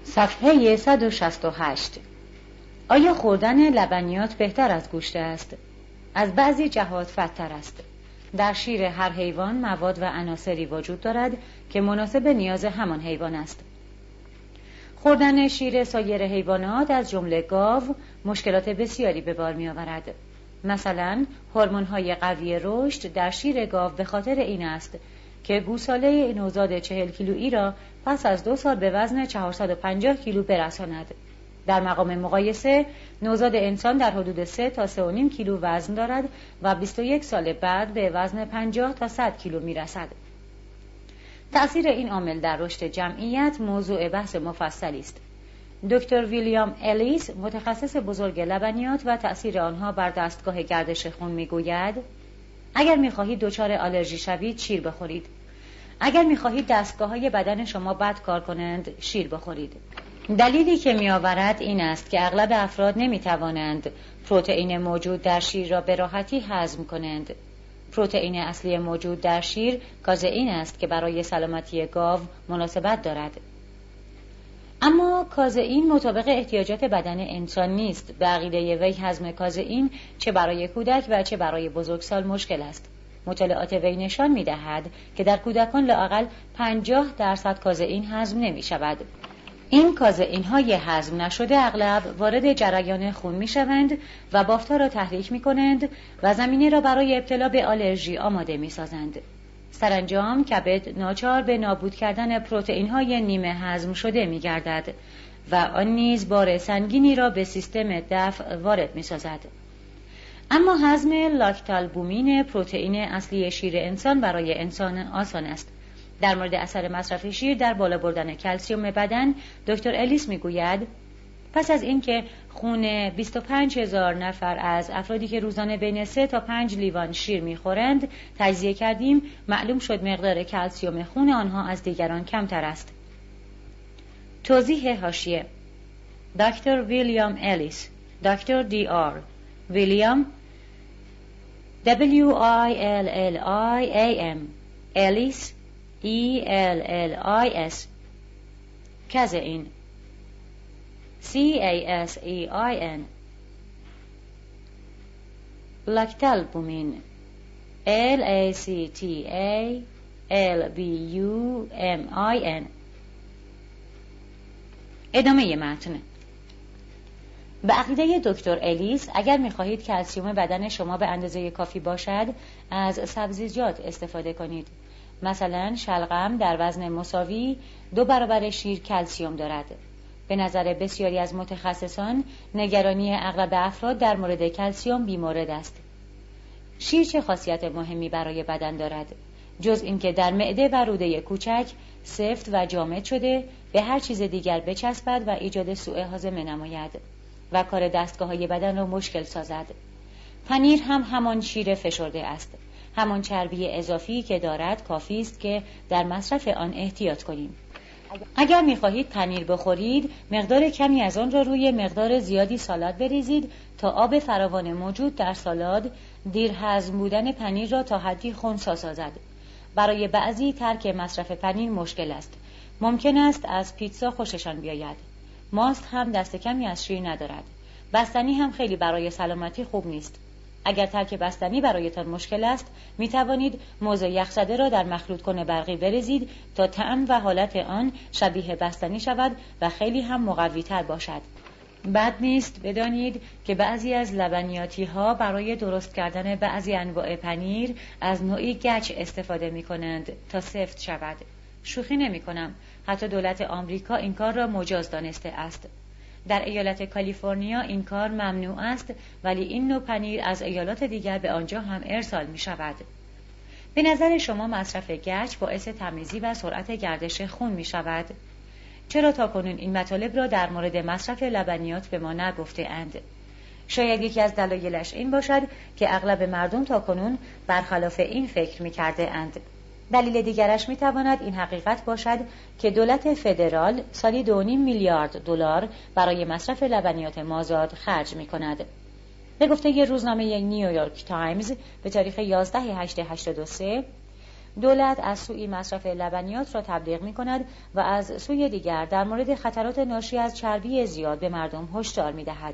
صفحه 168. آیا خوردن لبنیات بهتر از گوشت است؟ از بعضی جهات فدتر است. در شیر هر حیوان مواد و عناصری وجود دارد که مناسب نیاز همان حیوان است. خوردن شیر سایر حیوانات از جمله گاو مشکلات بسیاری به بار می آورد. مثلا هورمون‌های قوی رشد در شیر گاو به خاطر این است که گوساله نوزاد 40 کیلویی را پس از 2 سال به وزن 450 کیلو برساند. در مقام مقایسه نوزاد انسان در حدود 3 تا 3.5 کیلو وزن دارد و 21 سال بعد به وزن 50 تا 100 کیلو می رسد. تأثیر این عامل در رشد جمعیت موضوع بحث مفصلی است. دکتر ویلیام الیس متخصص بزرگ لبنیات و تأثیر آنها بر دستگاه گردش خون میگوید اگر می‌خواهید دچار آلرژی شوید شیر بخورید. اگر می‌خواهید دستگاه‌های بدن شما بد کار کنند شیر بخورید. دلیلی که می‌آورد این است که اغلب افراد نمی‌توانند پروتئین موجود در شیر را به راحتی هضم کنند. پروتئین اصلی موجود در شیر کازئین است که برای سلامتی گاو مناسبت دارد. اما کازئین مطابق احتیاجات بدن انسان نیست. به عقیده وی هضم کازئین چه برای کودک و چه برای بزرگسال مشکل است. مطالعات وی نشان می‌دهد که در کودکان لااقل 50% کازئین هضم نمی‌شود. این کازئین‌های هضم نشده اغلب وارد جریان خون می‌شوند و بافتا را تحریک می‌کنند و زمینه را برای ابتلا به آلرژی آماده می‌سازند. سرانجام کبد ناچار به نابود کردن پروتئین‌های نیمه هضم شده می‌گردد و آن نیز بار سنگینی را به سیستم دفع وارد می‌سازد. اما هضم لاکتالبومین پروتئین اصلی شیر انسان برای انسان آسان است. در مورد اثر مصرف شیر در بالا بردن کلسیم بدن دکتر الیس میگوید پس از اینکه خون 25,000 نفر از افرادی که روزانه بین 3 تا 5 لیوان شیر میخورند تجزیه کردیم، معلوم شد مقدار کلسیم خون آنها از دیگران کمتر است. توضیح حاشیه: دکتر ویلیام الیس، دکتر دی آر ویلیام WILLIAM الیس ELLIS کازئین CASEIN لاکتالبومین LACTALBUMIN. ادامه متن. به عقیده دکتر الیس اگر می‌خواهید کلسیم بدن شما به اندازه کافی باشد از سبزیجات استفاده کنید. مثلا شلغم در وزن مساوی 2 برابر شیر کلسیم دارد. به نظر بسیاری از متخصصان نگرانی اغلب افراد در مورد کلسیم بیمورد است. شیر چه خاصیت مهمی برای بدن دارد؟ جز اینکه در معده و روده کوچک سفت و جامد شده به هر چیز دیگر بچسبد و ایجاد سوء هاضمه نماید و کار دستگاه‌های بدن را مشکل سازد. پنیر هم همان شیر فشرده است. همان چربی اضافی که دارد کافی است که در مصرف آن احتیاط کنیم. اگر می‌خواهید پنیر بخورید، مقدار کمی از آن را روی مقدار زیادی سالاد بریزید تا آب فراوان موجود در سالاد دیر هضم بودن پنیر را تا حدی خنثی سازد. برای بعضی ترک مصرف پنیر مشکل است. ممکن است از پیتزا خوششان بیاید. ماست هم دست کمی از شیر ندارد. بستنی هم خیلی برای سلامتی خوب نیست. اگر ترک بستنی برایتان مشکل است، می توانید موز یخزده را در مخلوط کن برقی بریزید تا طعم و حالت آن شبیه بستنی شود و خیلی هم مقوی تر باشد. بد نیست بدانید که بعضی از لبنیاتی ها برای درست کردن بعضی انواع پنیر از نوعی گچ استفاده می کنند تا سفت شود. شوخی نمی کنم. حتی دولت آمریکا این کار را مجاز دانسته است. در ایالت کالیفرنیا این کار ممنوع است، ولی این نوع پنیر از ایالات دیگر به آنجا هم ارسال می شود. به نظر شما مصرف گچ باعث تمیزی و سرعت گردش خون می شود؟ چرا تاکنون این مطالب را در مورد مصرف لبنیات به ما نگفته اند؟ شاید یکی از دلایلش این باشد که اغلب مردم تاکنون برخلاف این فکر می کرده اند. دلیل دیگرش میتواند این حقیقت باشد که دولت فدرال سالی 2.5 میلیارد دلار برای مصرف لبنیات مازاد خرج میکند. به گفته روزنامه نیویورک تایمز به تاریخ 11/8/83 دولت از سوی مصرف لبنیات را تبلیغ می‌کند و از سوی دیگر در مورد خطرات ناشی از چربی زیاد به مردم هشدار می‌دهد.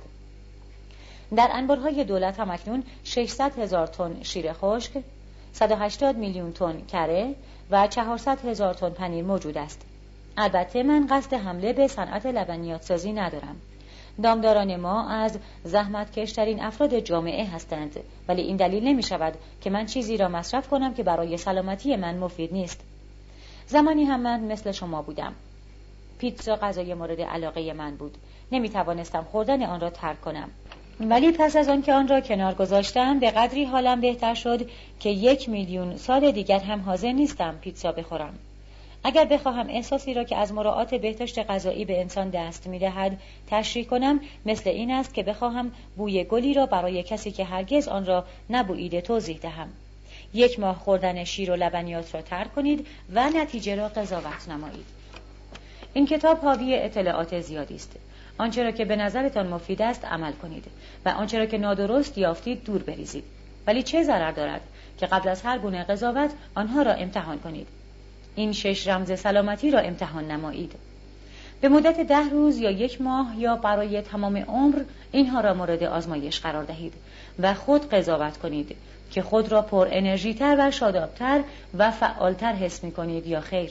در انبارهای دولت هم اکنون 600,000 تن شیر خشک، 180 میلیون تن کره و 400,000 تن پنیر موجود است. البته من قصد حمله به صنعت لبنیات سازی ندارم. دامداران ما از زحمتکش‌ترین افراد جامعه هستند، ولی این دلیل نمی شود که من چیزی را مصرف کنم که برای سلامتی من مفید نیست. زمانی هم من مثل شما بودم. پیتزا غذای مورد علاقه من بود. نمی توانستم خوردن آن را ترک کنم. ولی پس از آن که آن را کنار گذاشتم به قدری حالم بهتر شد که 1,000,000 سال دیگر هم حاضر نیستم پیتزا بخورم. اگر بخواهم احساسی را که از مراعات بهداشت غذایی به انسان دست می‌دهد تشریح کنم، مثل این است که بخواهم بوی گلی را برای کسی که هرگز آن را نبوییده توضیح دهم. 1 ماه خوردن شیر و لبنیات را ترک کنید و نتیجه را قضاوت نمایید. این کتاب حاوی اطلاعات زیادی است. آنچه را که به نظرتان مفید است عمل کنید و آنچه را که نادرست یافتید دور بریزید. ولی چه ضرر دارد که قبل از هر گونه قضاوت آنها را امتحان کنید. این 6 رمز سلامتی را امتحان نمایید. به مدت 10 روز یا 1 ماه یا برای تمام عمر اینها را مورد آزمایش قرار دهید و خود قضاوت کنید که خود را پر انرژی تر و شادابتر و فعالتر حس می کنید یا خیر.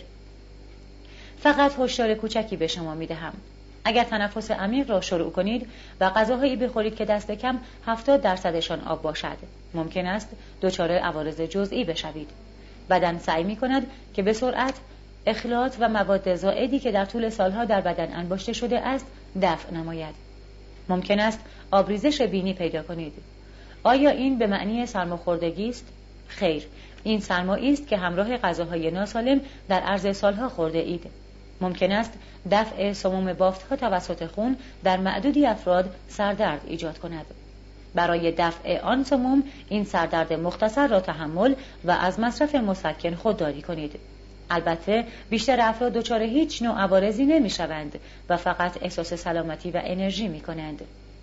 فقط هشدار کوچکی به شما می دهم. اگر تنفس عمیق را شروع کنید و غذاهایی بخورید که دست کم 70% آب باشد، ممکن است دچار عوارض جزئی بشوید. بدن سعی می کند که به سرعت اخلاط و مواد زائدی که در طول سالها در بدن انباشته شده است دفع نماید. ممکن است آبریزش بینی پیدا کنید. آیا این به معنی سرماخوردگی است؟ خیر، این سرمایی است که همراه غذاهای ناسالم در عرض سالها خورده اید. ممکن است دفع سموم بافت‌ها توسط خون در معدودی افراد سردرد ایجاد کند. برای دفع آن سموم این سردرد مختصر را تحمل و از مصرف مسکن خودداری کنید. البته بیشتر افراد دچار هیچ نوع عوارضی نمی‌شوند و فقط احساس سلامتی و انرژی می‌کنند.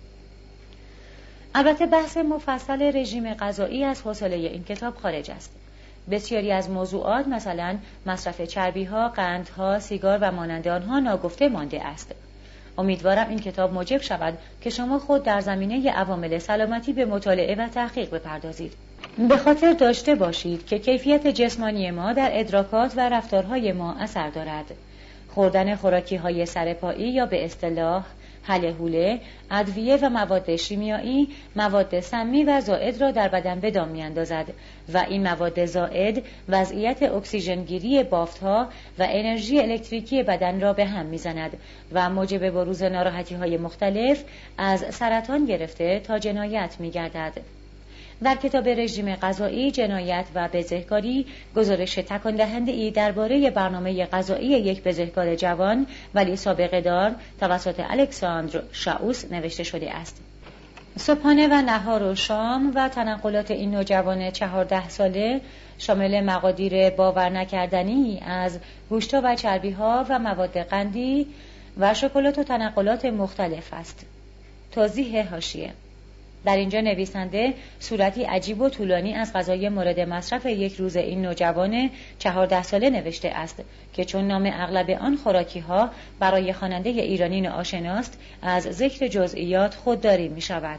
البته بحث مفصل رژیم غذایی از حوصله این کتاب خارج است. بسیاری از موضوعات مثلا مصرف چربی‌ها، قندها، سیگار و مانند آنها ناگفته مانده است. امیدوارم این کتاب موجب شود که شما خود در زمینه عوامل سلامتی به مطالعه و تحقیق بپردازید. به خاطر داشته باشید که کیفیت جسمانی ما در ادراکات و رفتارهای ما اثر دارد. خوردن خوراکی‌های سرپایی یا به اصطلاح هله، ادویه و مواد شیمیایی، مواد سمی و زائد را در بدن به دام می‌اندازد و این مواد زائد وضعیت اکسیژنگیری بافت‌ها و انرژی الکتریکی بدن را به هم می‌زند و موجب بروز ناراحتی‌های مختلف از سرطان گرفته تا جنایت می‌گردد. در کتاب رژیم غذایی، جنایت و بزهکاری گزارش تکان دهنده‌ای درباره برنامه غذایی یک بزهکار جوان ولی سابقه دار توسط الکساندر شاوس نوشته شده است. صبحانه و نهار و شام و تنقلات این نوجوان 14 ساله شامل مقادیر باور نکردنی از گوشت‌ها و چربی‌ها و مواد قندی و شکلات و تنقلات مختلف است. توضیح حاشیه: در اینجا نویسنده صورتی عجیب و طولانی از غذای مورد مصرف یک روز این نوجوان 14 ساله نوشته است که چون نام اغلب آن خوراکی‌ها برای خواننده ایرانی ناآشناست از ذکر جزئیات خودداری می شود.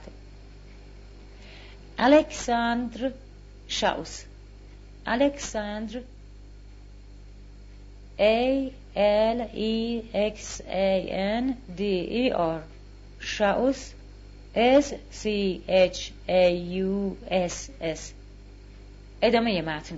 الکساندر شاوس، الکساندر ALEXANDER، شاوس SCHAUSS. ادامه متن.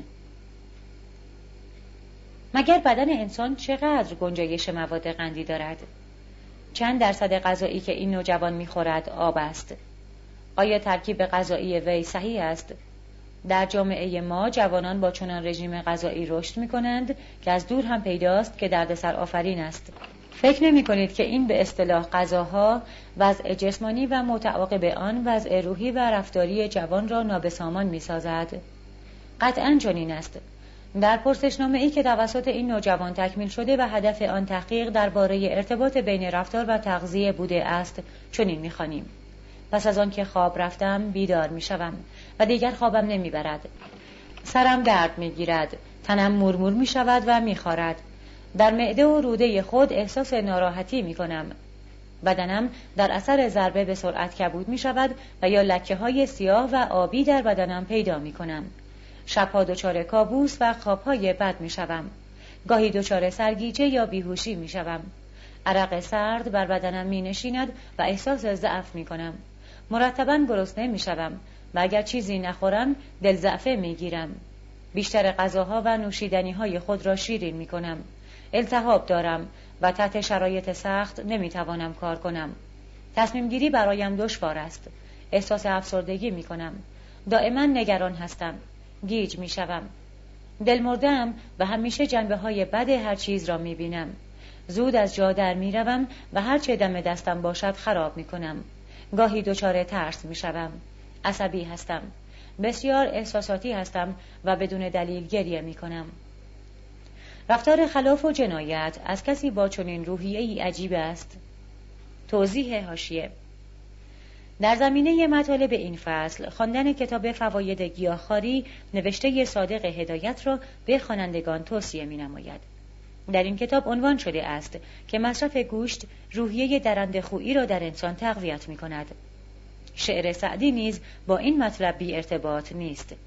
مگر بدن انسان چقدر گنجایش مواد قندی دارد؟ چند درصد غذایی که این نوجوان می‌خورد آب است؟ آیا ترکیب غذایی وی صحیح است؟ در جامعه ما جوانان با چنان رژیم غذایی رشد می‌کنند که از دور هم پیداست که دردسر آفرین است. فکر نمی کنید که این به اصطلاح غذاها وضع جسمانی و متعاقب آن وضع روحی و رفتاری جوان را نابسامان می سازد؟ قطعاً چنین است. در پرسشنامه‌ای که توسط این نوجوان تکمیل شده و هدف آن تحقیق درباره ارتباط بین رفتار و تغذیه بوده است چنین می خوانیم: پس از آن که خواب رفتم بیدار می شوم و دیگر خوابم نمی برد. سرم درد می گیرد، تنم مورمور می شود و می خارد. در معده و روده خود احساس ناراحتی می کنم. بدنم در اثر ضربه به سرعت کبود می شود و یا لکه های سیاه و آبی در بدنم پیدا می کنم. شبها دچار کابوس و خوابهای بد می شوم. گاهی دچار سرگیجه یا بیهوشی می شوم. عرق سرد بر بدنم می نشیند و احساس ضعف می کنم. مرتباً گرسنه می شوم و اگر چیزی نخورم دل ضعفه می گیرم. بیشتر غذاها و نوشیدنی های خود را شیرین می کنم. التهاب دارم و تحت شرایط سخت نمی توانم کار کنم. تصمیم گیری برایم دشوار است. احساس افسردگی می کنم. دائما نگران هستم. گیج می شوم. دل مردم و همیشه جنبه های بد هر چیز را می بینم. زود از جا در می روم و هر چه دم دستم باشد خراب می کنم. گاهی دچار ترس می شوم. عصبی هستم. بسیار احساساتی هستم و بدون دلیل گریه می کنم. رفتار خلاف و جنایت از کسی با چنین روحیه‌ای عجیب است. توضیح حاشیه: در زمینه مطالب این فصل خواندن کتاب فواید گیاهخواری نوشته صادق هدایت را به خوانندگان توصیه می‌نماید. در این کتاب عنوان شده است که مصرف گوشت روحیه درنده‌خویی را در انسان تقویت می‌کند. شعر سعدی نیز با این مطلب بی ارتباط نیست.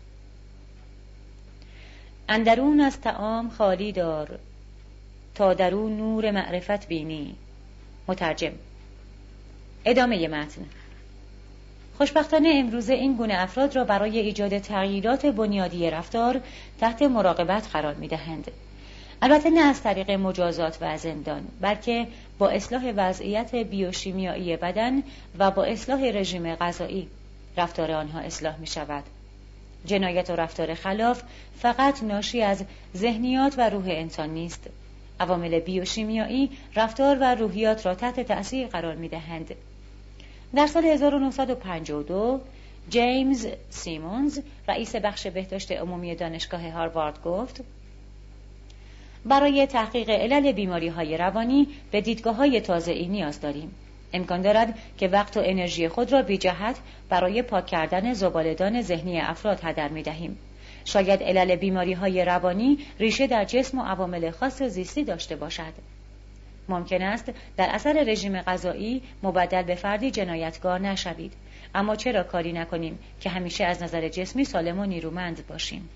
اندرون از طعام خالی دار، تا درون نور معرفت بینی. مترجم. ادامه متن. خوشبختانه امروزه این گونه افراد را برای ایجاد تغییرات بنیادی رفتار تحت مراقبت قرار می‌دهند. البته نه از طریق مجازات و زندان، بلکه با اصلاح وضعیت بیوشیمیایی بدن و با اصلاح رژیم غذایی رفتار آنها اصلاح می‌شود. جنایت و رفتار خلاف فقط ناشی از ذهنیات و روح انسان نیست. عوامل بیوشیمیایی رفتار و روحیات را تحت تأثیر قرار می‌دهند. در سال 1952 جیمز سیمونز رئیس بخش بهداشت عمومی دانشگاه هاروارد گفت: برای تحقیق علل بیماری‌های روانی به دیدگاه‌های تازه‌ای نیاز داریم. امکان دارد که وقت و انرژی خود را بی جهت برای پاک کردن زباله‌دان ذهنی افراد هدر می‌دهیم. شاید علل بیماری‌های روانی ریشه در جسم و عوامل خاص زیستی داشته باشد. ممکن است در اثر رژیم غذایی مبدل به فردی جنایتکار نشوید، اما چرا کاری نکنیم که همیشه از نظر جسمی سالم و نیرومند باشیم؟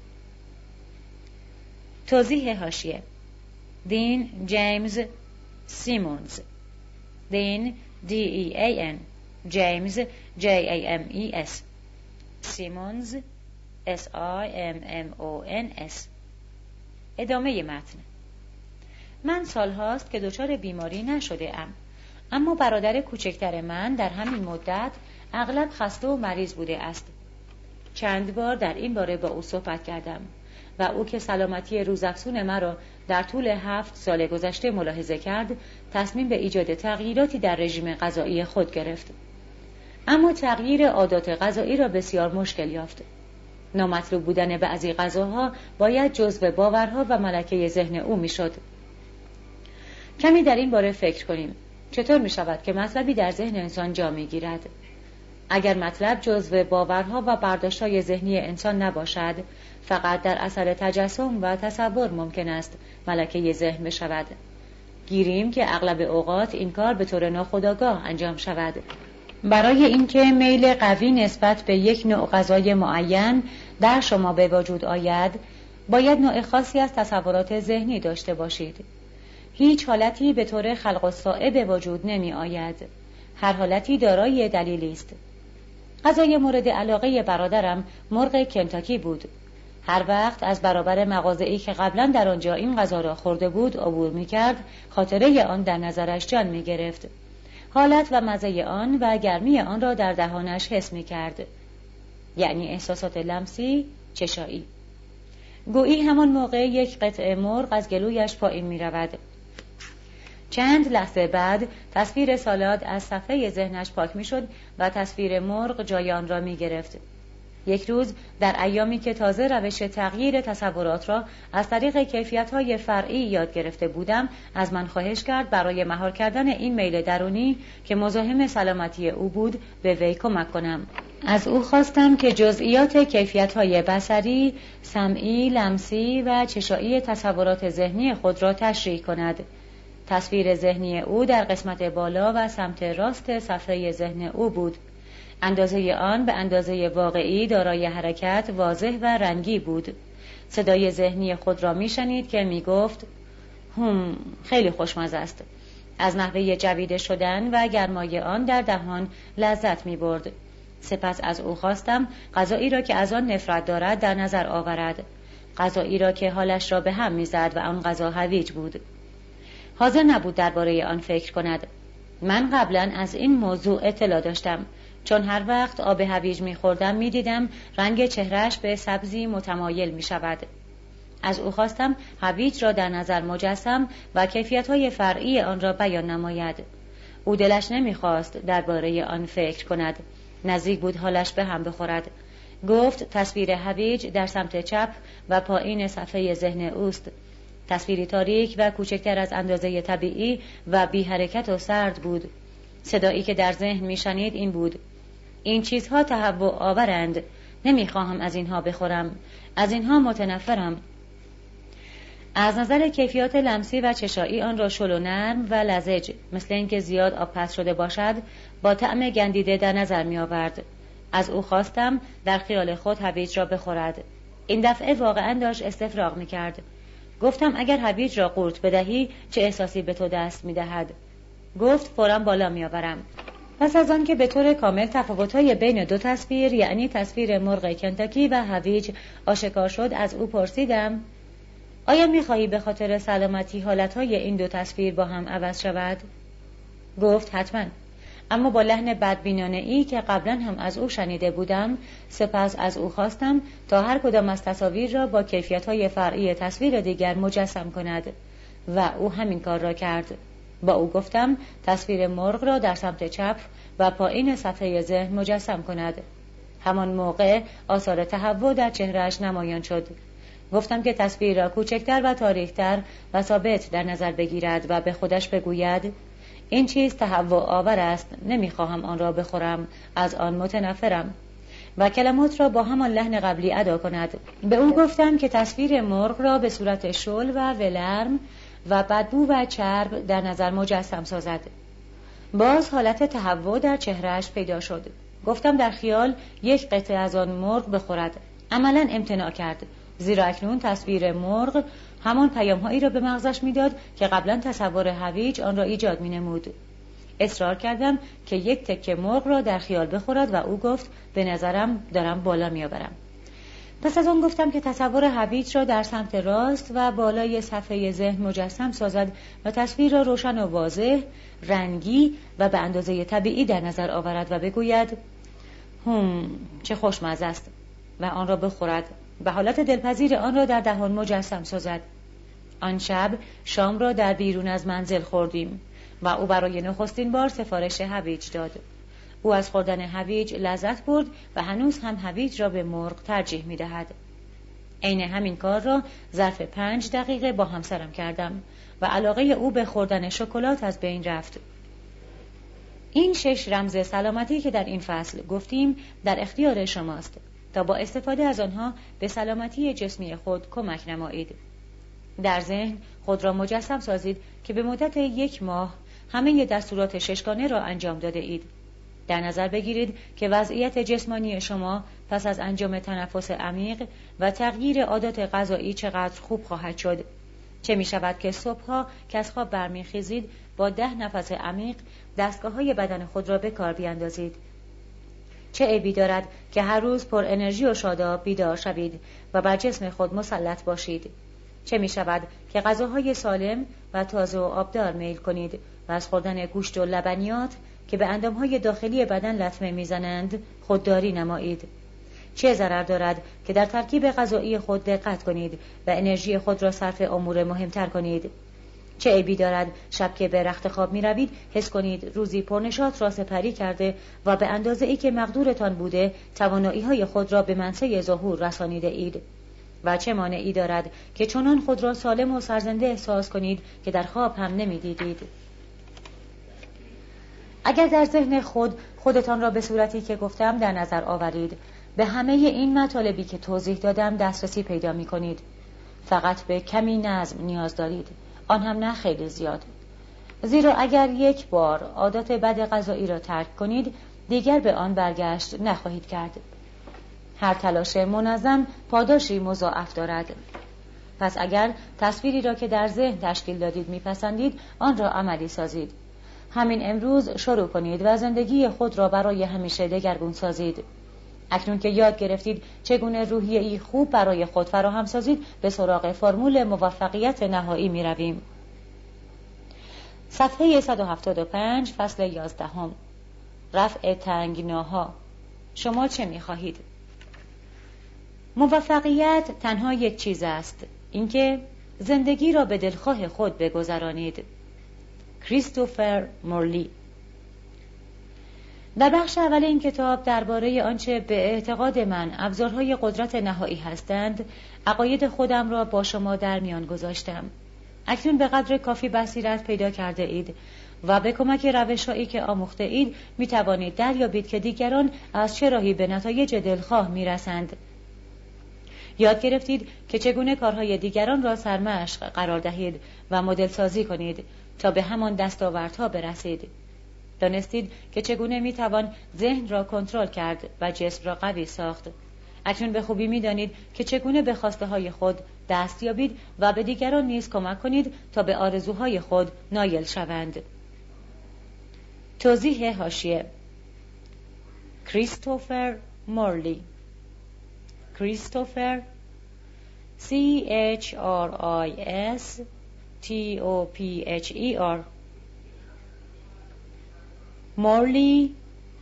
توضیح حاشیه: دین جیمز سیمونز، دین D-E-A-N، جیمز J-A-M-E-S، سیمونز S-I-M-M-O-N-S. ادامه متن. من سالهاست که دچار بیماری نشده ام، اما برادر کوچکتر من در همین مدت اغلب خسته و مریض بوده است. چند بار در این باره با او صحبت کردم و او که سلامتی روزافزون مرا در طول 7 سال گذشته ملاحظه کرد، تصمیم به ایجاد تغییراتی در رژیم غذایی خود گرفت. اما تغییر عادات غذایی را بسیار مشکل یافت. نامطلوب بودن بعضی غذاها باید جزو باورها و ملکه ذهن او میشد. کمی در این باره فکر کنیم. چطور می شود که مطلبی در ذهن انسان جا می گیرد؟ اگر مطلب جزو باورها و برداشت‌های ذهنی انسان نباشد، فقط در اثر تجسم و تصور ممکن است ملکه ذهن بشود. گیریم که اغلب اوقات این کار به طور ناخودآگاه انجام شود. برای اینکه میل قوی نسبت به یک نوع غذای معین در شما به وجود آید، باید نوع خاصی از تصورات ذهنی داشته باشید. هیچ حالتی به طور خلق الساعه به وجود نمی آید. هر حالتی دارای دلیلی است. غذای مورد علاقه برادرم مرغ کنتاکی بود. هر وقت از برابر مغازه‌ای که قبلا در آنجا این غذا را خورده بود عبور می‌کرد، خاطره آن در نظرش جان می‌گرفت. حالت و مزه آن و گرمی آن را در دهانش حس می‌کرد. یعنی احساسات لمسی، چشایی. گویی همان موقع یک قطعه مرغ از گلویش پایین می‌رود. چند لحظه بعد تصویر سالاد از صفحه ذهنش پاک می‌شد و تصویر مرغ جای آن را می‌گرفت. یک روز در ایامی که تازه روش تغییر تصورات را از طریق کیفیت‌های فرعی یاد گرفته بودم، از من خواهش کرد برای مهار کردن این میل درونی که مزاحم سلامتی او بود به وی کمک کنم. از او خواستم که جزئیات کیفیت‌های بصری، سمعی، لمسی و چشایی تصورات ذهنی خود را تشریح کند. تصویر ذهنی او در قسمت بالا و سمت راست صفحه ذهن او بود. اندازه آن به اندازه واقعی دارای حرکت، واضح و رنگی بود. صدای ذهنی خود را می‌شنید که می‌گفت خیلی خوشمزه است. از نحوه جویده شدن و گرمای آن در دهان لذت می‌برد. سپس از او خواستم غذایی را که از آن نفرت دارد در نظر آورد. غذایی را که حالش را به هم می‌زد و آن غذا هویج بود. حاضر نبود درباره آن فکر کند. من قبلا از این موضوع اطلاع داشتم، چون هر وقت آب هویج می‌خوردم می‌دیدم رنگ چهرهش به سبزی متمایل می‌شود. از او خواستم هویج را در نظر مجسم و کیفیت‌های فرعی آن را بیان نماید. او دلش نمی‌خواست درباره آن فکر کند. نزدیک بود حالش به هم بخورد. گفت تصویر هویج در سمت چپ و پایین صفحه ذهن اوست. تصویری تاریک و کوچکتر از اندازه طبیعی و بی حرکت و سرد بود. صدایی که در ذهن میشنید این بود: این چیزها تهوع آورند. نمیخواهم از اینها بخورم. از اینها متنفرم. از نظر کیفیات لمسی و چشایی آن را شل و نرم و لزج، مثل اینکه زیاد آب پس شده باشد، با طعم گندیده در نظر می آورد. از او خواستم در خیال خود هویج را بخورد. این دفعه واقعا داشت استفراغ می کرد. گفتم اگر هویج را قورت بدهی چه احساسی به تو دست می دهد؟ گفت فوراً بالا می آورم. پس از آن که به طور کامل تفاوت‌های بین دو تصویر، یعنی تصویر مرغ کنتاکی و هویج آشکار شد، از او پرسیدم: آیا می‌خواهی به خاطر سلامتی حالتهای این دو تصویر با هم عوض شود؟ گفت حتما، اما با لحن بدبینانه‌ای که قبلا هم از او شنیده بودم. سپس از او خواستم تا هر کدام از تصاویر را با کیفیت‌های فرعی تصویر دیگر مجسم کند و او همین کار را کرد. با او گفتم تصویر مرغ را در سمت چپ و پایین صفحه ذهن مجسم کند. همان موقع آثار تهوع در چهرهش نمایان شد. گفتم که تصویر را کوچکتر و تاریک‌تر و ثابت در نظر بگیرد و به خودش بگوید: این چیز تهوع آور است، نمیخواهم آن را بخورم، از آن متنفرم، و کلمات را با همان لحن قبلی ادا کند. به او گفتم که تصویر مرغ را به صورت شل و ولرم و بدبو و چرب در نظر مجسم سازد. باز حالت تهوع در چهرهش پیدا شد. گفتم در خیال یک قطعه از آن مرغ بخورد. عملاً امتناع کرد، زیرا اکنون تصویر مرغ همان پیام‌هایی را به مغزش می‌داد که قبلا تصور هویج آن را ایجاد می‌نمود. اصرار کردم که یک تکه مرغ را در خیال بخورد و او گفت به نظرم دارم بالا می‌آورم. پس از آن گفتم که تصور هویج را در سمت راست و بالای صفحه ذهن مجسم سازد و تصویر را روشن و واضح، رنگی و به اندازه طبیعی در نظر آورد و بگوید: چه خوشمزه است، و آن را بخورد و حالت دلپذیر آن را در دهان مجسم سازد. آن شب شام را در بیرون از منزل خوردیم و او برای نخستین بار سفارش هویج داد. او از خوردن هویج لذت برد و هنوز هم هویج را به مرغ ترجیح می دهد. عین همین کار را ظرف 5 دقیقه با همسرم کردم و علاقه او به خوردن شکلات از بین رفت. این 6 رمز سلامتی که در این فصل گفتیم در اختیار شماست تا با استفاده از آنها به سلامتی جسمی خود کمک نمایید. در ذهن خود را مجسم سازید که به مدت 1 ماه همه دستورات 6گانه را انجام داده اید. در نظر بگیرید که وضعیت جسمانی شما پس از انجام تنفس عمیق و تغییر عادات غذایی چقدر خوب خواهد شد. چه می شود که صبحها که از خواب برمیخیزید با 10 نفس عمیق دستگاه‌های بدن خود را به کار بیاندازید. چه عیبی دارد که هر روز پر انرژی و شاداب بیدار شوید و بر جسم خود مسلط باشید. چه می شود که غذاهای سالم و تازه و آبدار میل کنید و از خوردن گوشت و لبنیات که به اندامهای داخلی بدن لطمه میزنند خودداری نمایید. چه ضرر دارد که در ترکیب غذایی خود دقت کنید و انرژی خود را صرف امور مهمتر کنید. چه عیبی دارد شب که به رخت خواب می روید حس کنید روزی پرنشاط را سپری کرده و به اندازه ای که مقدورتان بوده توانایی های خود را به منصه ظهور رسانیده اید. و چه مانعی دارد که چنان خود را سالم و سرزنده احساس کنید که در خواب هم نمی دیدید. اگر در ذهن خودتان را به صورتی که گفتم در نظر آورید، به همه این مطالبی که توضیح دادم دسترسی پیدا می کنید. فقط به کمی نظم نیاز دارید، آن هم نه خیلی زیاد. زیرا اگر یک بار عادات بد غذایی را ترک کنید، دیگر به آن برگشت نخواهید کرد. هر تلاش منظم پاداشی مضاعف دارد. پس اگر تصویری را که در ذهن تشکیل دادید میپسندید، آن را عملی سازید. همین امروز شروع کنید و زندگی خود را برای همیشه دگرگون سازید. اکنون که یاد گرفتید چگونه روحیه‌ای خوب برای خود فراهم سازید، به سراغ فرمول موفقیت نهایی می رویم. صفحه 175 فصل 11. رفع تنگناها. شما چه می خواهید؟ موفقیت تنها یک چیز است، اینکه زندگی را به دلخواه خود بگذرانید. کریستوفر مورلی. در بخش اول این کتاب درباره آنچه به اعتقاد من ابزارهای قدرت نهایی هستند، عقاید خودم را با شما در میان گذاشتم. اکنون به قدر کافی بصیرت پیدا کرده اید و به کمک روش‌هایی که آموخته اید می توانید دریابید که دیگران از چه راهی به نتایج دلخواه می رسند. یاد گرفتید که چگونه کارهای دیگران را سرمشق قرار دهید و مدل سازی کنید تا به همان دستاوردها برسید. دانستید که چگونه می توان ذهن را کنترل کرد و جسم را قوی ساخت. اکنون به خوبی می دانید که چگونه به خواسته های خود دست یابید و به دیگران نیز کمک کنید تا به آرزوهای خود نایل شوند. توضیح حاشیه: کریستوفر مورلی. کریستوفر CHRISTOPHER، مورلی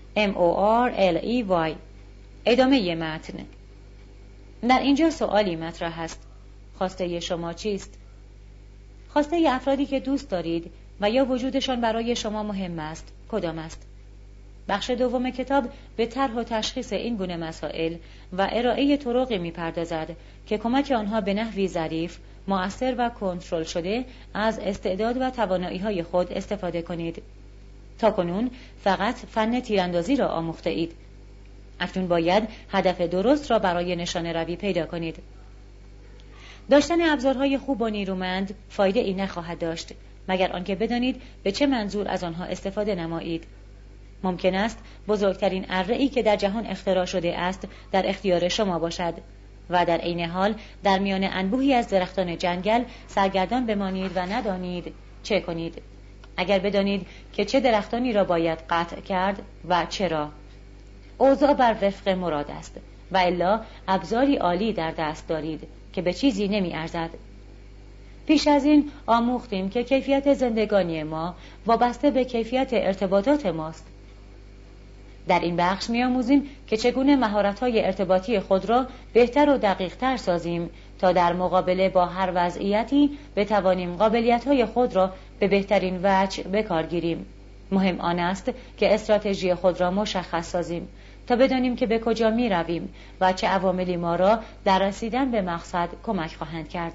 MORLEY. ادامه متن. در اینجا سوالی مطرح است. خواسته شما چیست؟ خواسته افرادی که دوست دارید و یا وجودشان برای شما مهم است کدام است؟ بخش دوم کتاب به طرح و تشخیص این گونه مسائل و ارائه طرقی می‌پردازد که کمک آنها به نحوی ظریف، مؤثر و کنترل شده از استعداد و توانایی‌های خود استفاده کنید. تاکنون فقط فن تیراندازی را آموخته اید. اکنون باید هدف درست را برای نشانه روی پیدا کنید. داشتن ابزارهای خوب و نیرومند فایده ای نخواهد داشت مگر آنکه بدانید به چه منظور از آنها استفاده نمایید. ممکن است بزرگترین اره‌ای که در جهان اختراع شده است در اختیار شما باشد و در عین حال در میان انبوهی از درختان جنگل سرگردان بمانید و ندانید چه کنید. اگر بدانید که چه درختانی را باید قطع کرد و چرا، اوضاع بر وفق مراد است و الا ابزاری عالی در دست دارید که به چیزی نمی ارزد. پیش از این آموختیم که کیفیت زندگانی ما وابسته به کیفیت ارتباطات ماست. در این بخش می‌آموزیم که چگونه مهارت‌های ارتباطی خود را بهتر و دقیق‌تر سازیم تا در مقابله با هر وضعیتی بتوانیم قابلیت‌های خود را به بهترین وجه به کار گیریم. مهم آن است که استراتژی خود را مشخص سازیم تا بدانیم که به کجا می‌رویم و چه عواملی ما را در رسیدن به مقصد کمک خواهند کرد.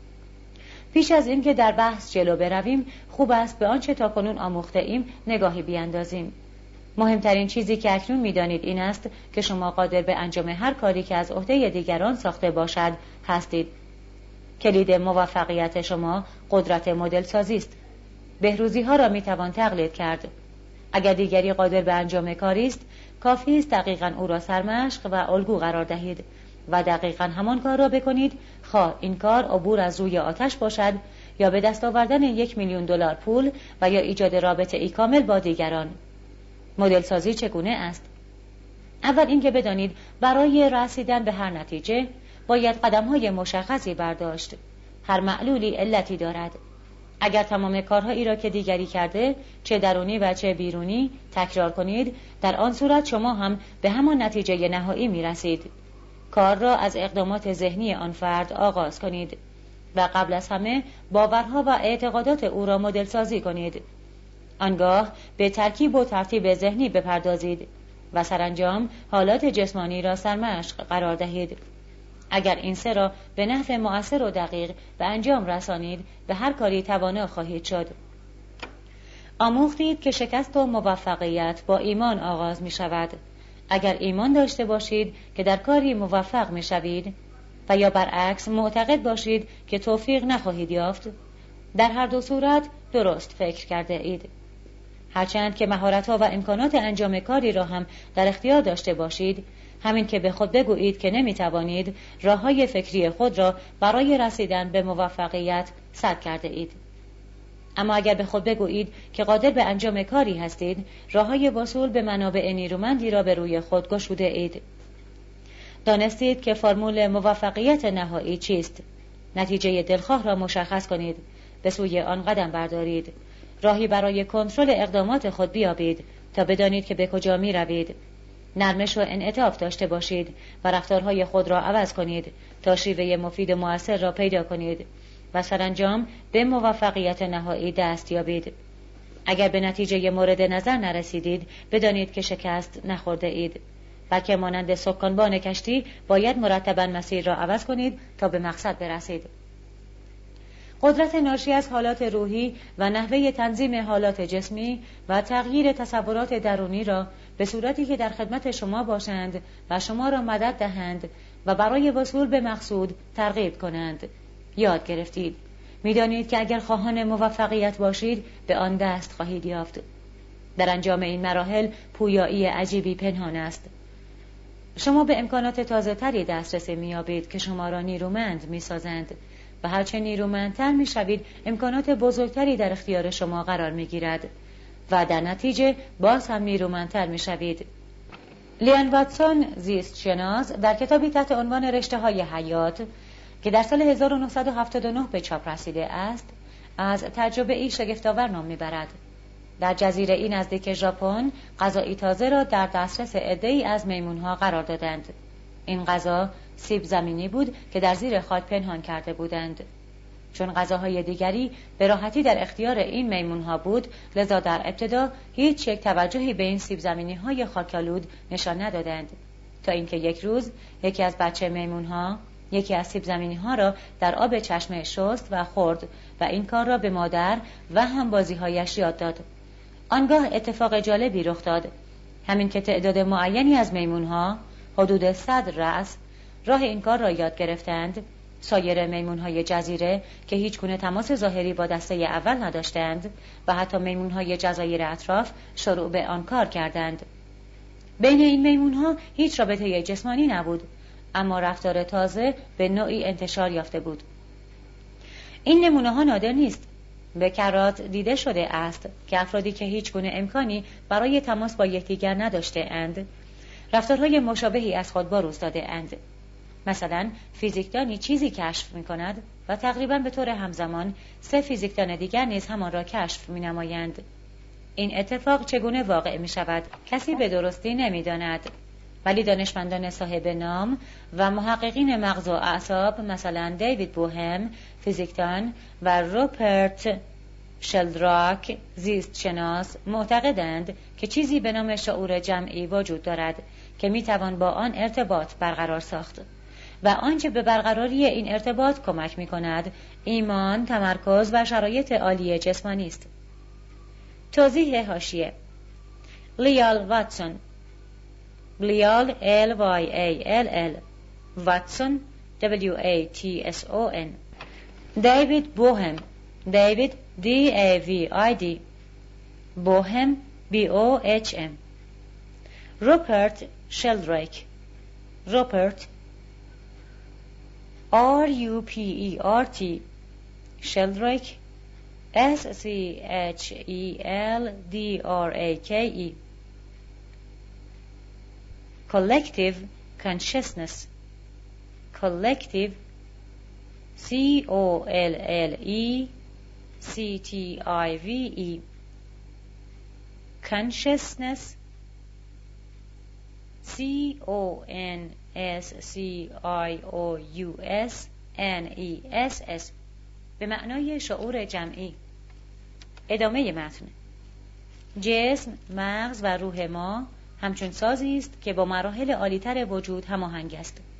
پیش از این که در بحث جلو برویم، خوب است به آنچه تاکنون آموخته ایم نگاهی بیاندازیم. مهمترین چیزی که اکنون می‌دانید این است که شما قادر به انجام هر کاری که از عهده دیگران ساخته باشد هستید. کلید موفقیت شما قدرت مدل سازی است. بهروزی‌ها را می‌توان تقلید کرد. اگر دیگری قادر به انجام کاری است، کافی است دقیقاً او را سرمشق و الگو قرار دهید و دقیقاً همان کار را بکنید، خواه این کار عبور از روی آتش باشد یا به دست آوردن $1,000,000 پول و یا ایجاد رابطه ای کامل با دیگران. مدل سازی چگونه است؟ اول اینکه بدانید برای رسیدن به هر نتیجه باید قدم‌های مشخصی برداشت. هر معلولی علتی دارد. اگر تمام کارهایی را که دیگری کرده، چه درونی و چه بیرونی، تکرار کنید، در آن صورت شما هم به همان نتیجه نهایی می رسید. کار را از اقدامات ذهنی آن فرد آغاز کنید و قبل از همه باورها و اعتقادات او را مدل سازی کنید. آنگاه به ترکیب و ترتیب ذهنی بپردازید و سرانجام حالات جسمانی را سرمشق قرار دهید. اگر این سه را به نحو مؤثر و دقیق به انجام رسانید، به هر کاری توانا خواهید شد. آموختید که شکست و موفقیت با ایمان آغاز می شود. اگر ایمان داشته باشید که در کاری موفق می شوید و یا برعکس معتقد باشید که توفیق نخواهید یافت، در هر دو صورت درست فکر کرده اید. هرچند که مهارت‌ها و امکانات انجام کاری را هم در اختیار داشته باشید، همین که به خود بگویید که نمی‌توانید، راه‌های فکری خود را برای رسیدن به موفقیت سد کرده اید. اما اگر به خود بگویید که قادر به انجام کاری هستید، راه‌های وصول به منابع نیرومندی را به روی خود گشوده اید. دانستید که فرمول موفقیت نهایی چیست؟ نتیجه دلخواه را مشخص کنید، به سوی آن قدم بردارید. راهی برای کنترل اقدامات خود بیابید تا بدانید که به کجا می روید. نرمش و انعطاف داشته باشید و رفتارهای خود را عوض کنید تا شیوه مفید و مؤثر را پیدا کنید و سرانجام به موفقیت نهایی دست یابید. اگر به نتیجه مورد نظر نرسیدید، بدانید که شکست نخورده اید، بلکه مانند سکانبان کشتی باید مرتباً مسیر را عوض کنید تا به مقصد برسید. قدرت ناشی از حالات روحی و نحوه تنظیم حالات جسمی و تغییر تصورات درونی را به صورتی که در خدمت شما باشند و شما را مدد دهند و برای وصول به مقصود ترغیب کنند یاد گرفتید. می‌دانید که اگر خواهان موفقیت باشید به آن دست خواهید یافت. در انجام این مراحل پویایی عجیبی پنهان است. شما به امکانات تازه‌تری دسترسی می‌یابید که شما را نیرومند می‌سازند و هرچه نیرومندتر می‌شوید امکانات بزرگتری در اختیار شما قرار می‌گیرد و در نتیجه باز هم نیرومندتر می‌شوید. لیان واتسون زیست شناس در کتابی تحت عنوان رشته‌های حیات که در سال 1979 به چاپ رسیده است، از تجربه ای شگفت‌آور نام می‌برد. در جزیره ای نزدیک ژاپن غذایی تازه را در دسترس عده‌ای از میمون‌ها قرار دادند. این غذا سیب زمینی بود که در زیر خاک پنهان کرده بودند. چون غذاهای دیگری به راحتی در اختیار این میمون‌ها بود، لذا در ابتدا هیچ یک توجهی به این سیب زمینی‌های خاک‌آلود نشان ندادند، تا اینکه یک روز یکی از بچه میمون‌ها یکی از سیب زمینی‌ها را در آب چشمه شست و خورد و این کار را به مادر و همبازی‌هایش یاد داد. آنگاه اتفاق جالبی رخ داد. همین که تعداد معینی از میمون‌ها، حدود 100 رأس، راه این کار را یاد گرفتند، سایر میمون‌های جزیره که هیچ گونه تماس ظاهری با دسته اول نداشتند و حتی میمون‌های جزایر اطراف شروع به آن کار کردند. بین این میمون‌ها هیچ رابطه جسمانی نبود، اما رفتار تازه به نوعی انتشار یافته بود. این نمونه‌ها نادر نیست. به کرات دیده شده است که افرادی که هیچ گونه امکانی برای تماس با یکدیگر نداشته اند، رفتارهای مشابهی از خود بروز داده اند. مثلا فیزیکدانی چیزی کشف می کند و تقریباً به طور همزمان 3 فیزیکدان دیگر نیز همان را کشف می نمایند. این اتفاق چگونه واقع می شود؟ کسی به درستی نمی داند. ولی دانشمندان صاحب نام و محققین مغز و اعصاب مثلا دیوید بوهم فیزیکدان و روپرت شلدراک زیست شناس معتقدند که چیزی به نام شعور جمعی وجود دارد که میتوان با آن ارتباط برقرار ساخت و آنچه به برقراری این ارتباط کمک میکند ایمان، تمرکز و شرایط عالی جسمانی است. توضیح حاشیه: لیال واتسون، لیال L-Y-A-L-L، واتسون W-A-T-S-O-N، دیوید بوهم، دیوید D-A-V-I-D، بوهم B-O-H-M، روپرت شلدریک، روپرت R-U-P-E-R-T، شلدریک S-C-H-E-L-D-R-A-K-E. Collective consciousness, collective C-O-L-L-E-C-T-I-V-E, consciousness C-O-N-S-C-I-O-U-S-N-E-S-S به معنای شعور جمعی. ادامه متن: جسم، مغز و روح ما همچون سازی است که با مراحل عالی‌تر وجود هماهنگ است.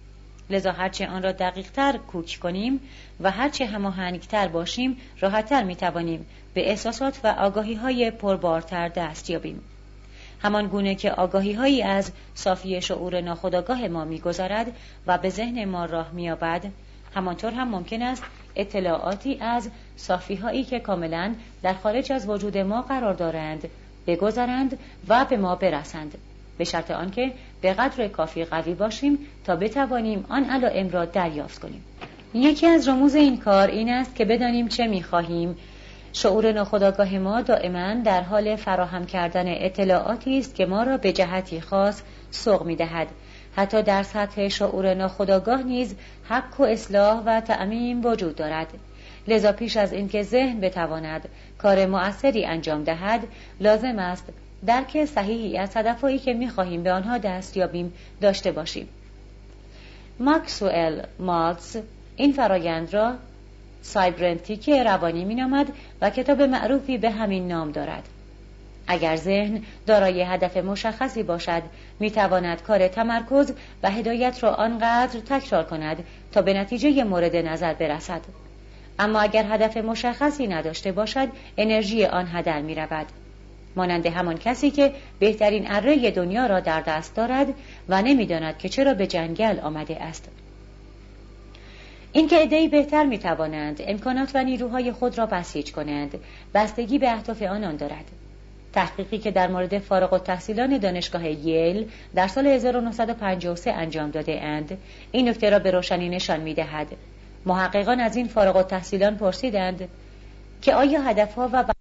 لذا هرچه آن را دقیق‌تر کوک کنیم و هرچه هماهنگ‌تر باشیم راحت‌تر می‌توانیم به احساسات و آگاهی‌های پربارتر دست یابیم. همان گونه که آگاهی‌هایی از صافی شعور ناخودآگاه ما می‌گذرد و به ذهن ما راه می‌یابد، همانطور هم ممکن است اطلاعاتی از صافی‌هایی که کاملاً در خارج از وجود ما قرار دارند بگذرند و به ما برسند، به شرط آنکه به قدر کافی قوی باشیم تا بتوانیم آن علائم را دریافت کنیم. یکی از رموز این کار این است که بدانیم چه می‌خواهیم. شعور ناخودآگاه ما دائما در حال فراهم کردن اطلاعاتی است که ما را به جهتی خاص سوق می‌دهد. حتی در سطح شعور ناخودآگاه نیز حق و اصلاح و تعمیم وجود دارد. لذا پیش از اینکه ذهن بتواند کار مؤثری انجام دهد، لازم است درک صحیحی از هدفهایی که می‌خواهیم به آنها دست یابیم داشته باشیم. ماکسول مالتز این فرایند را سایبرنتیک روانی می‌نامد و کتاب معروفی به همین نام دارد. اگر ذهن دارای هدف مشخصی باشد، می‌تواند کار تمرکز و هدایت را آنقدر تکرار کند تا به نتیجه مورد نظر برسد. اما اگر هدف مشخصی نداشته باشد، انرژی آن هدر می‌رود. مانند همان کسی که بهترین اره دنیا را در دست دارد و نمی‌داند که چرا به جنگل آمده است. اینکه عده‌ای بهتر می‌توانند امکانات و نیروهای خود را بسیج کنند، بستگی به اهداف آنان دارد. تحقیقی که در مورد فارغ التحصیلان دانشگاه ییل در سال 1953 انجام داده اند، این نکته را به روشنی نشان می‌دهد. محققان از این فارغ التحصیلان پرسیدند که آیا هدفها و